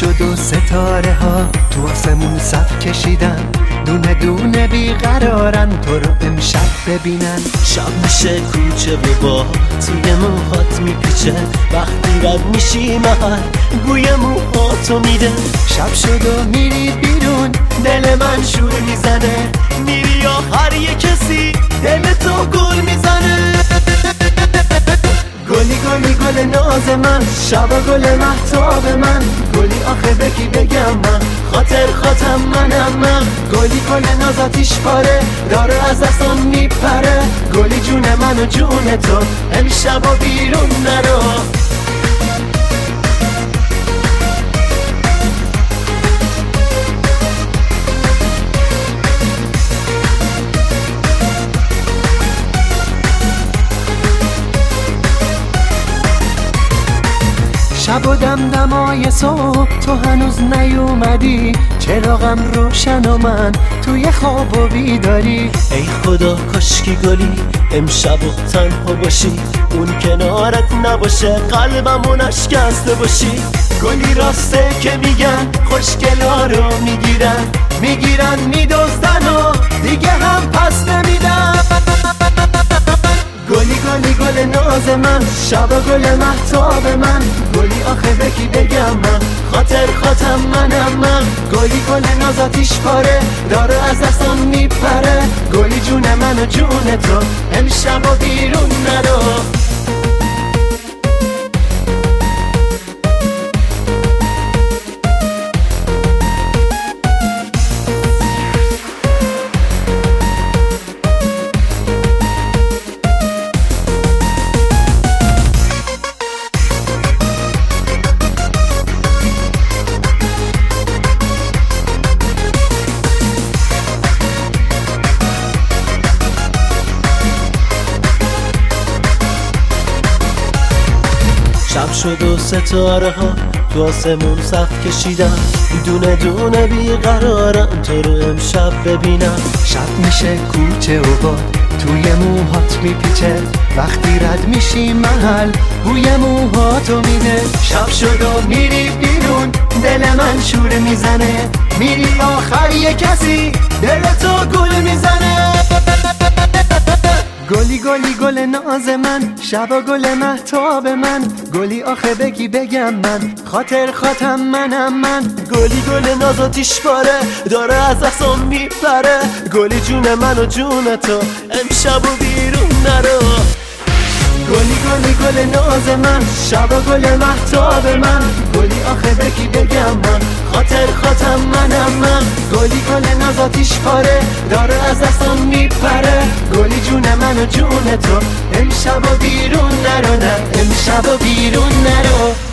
شد و ستاره ها تو آسمون صف کشیدن، دونه دونه بیقرارن تو رو امشب ببینن. شب میشه کوچه و با توی موهات میپیچه، وقتی رد میشی محل بوی موهاتو میده. شب شد و میری بیرون، دل من شور میزنه، میری آخر یه کسی دل تو گل میزنه. گلی گلی گل ناز من، شبا گل مهتاب من، گلی آخه بکی بگم من، خاطرم منم من. گلی گل ناز آتیش پاره، داره از دستم میپره، گلی جون من و جون تو امشبا بیرون نرو. شب و دمدمای صبح تو هنوز نیومدی، چراغم روشن و من توی خواب و بیداری. ای خدا کاشکی گلی امشب و تنها باشی، اون کنارت نباشه قلبمون شکسته باشی. گلی راسته که میگن خوشگلا رو میگیرن میدزدن و دیگه هم پس نمیدن. گلی گلی گل ناز من، شبا گل مهتاب من، گلی آخه بکی بگم من، خاطرم منم من. گلی گل ناز آتیش پاره، داره از دستم میپره، گلی جون من و جون تو امشبا بیرون نرو. شب شد و ستاره ها تو آسمون صف کشیدن، دونه دونه بیقرارم تو رو امشب ببینم. شب میشه کوچه و باد توی موهات میپیچه، وقتی رد میشی محل بوی موهاتو میده. شب شد و میری بیرون، دل من شور میزنه، میری آخر یه کسی دل تو گل میزنه. گلی گلی گل ناز من، شبا گل مهتاب من، گلی آخه بگی بگم من، خاطرم منم من. گلی گل ناز آتیش پاره، داره از دستم میپره، گلی جون من و جون تو امشب و بیرون نرو. گلی گلی گل ناز من، شبا گل مهتاب من، گلی آخه بگی بگم من، خاطرم منم من. گلی گل ناز آتیش پاره، داره از دستم میپره، گلی جون من و جون تو امشبا بیرون نرو، نه امشبا بیرون نرو.